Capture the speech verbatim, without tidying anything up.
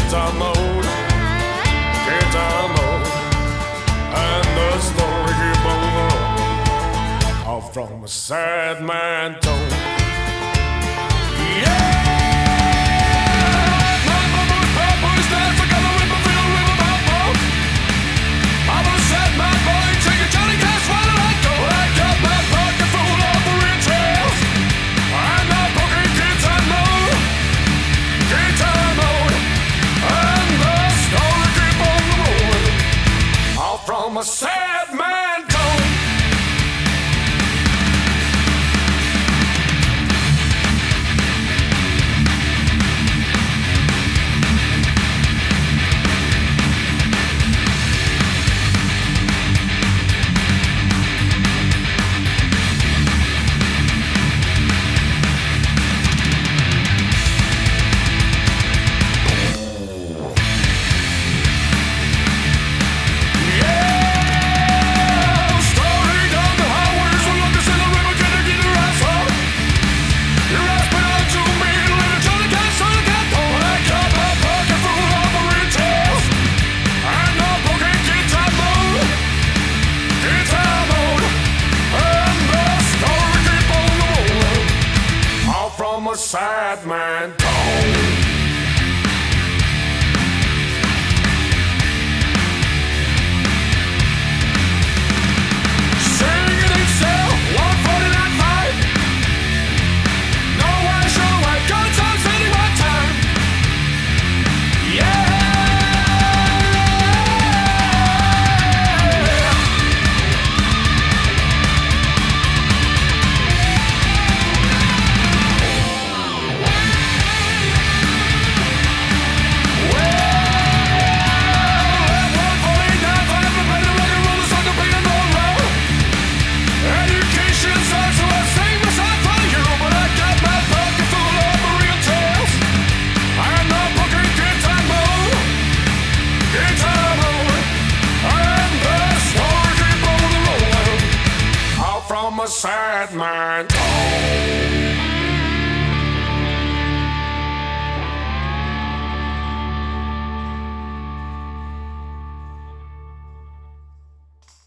guitar mode, guitar mode, and the story keep on rolling, all from a sad man tone. Yeah! I'm a sad man tone. I'm a sad man tone. I'm a sad man.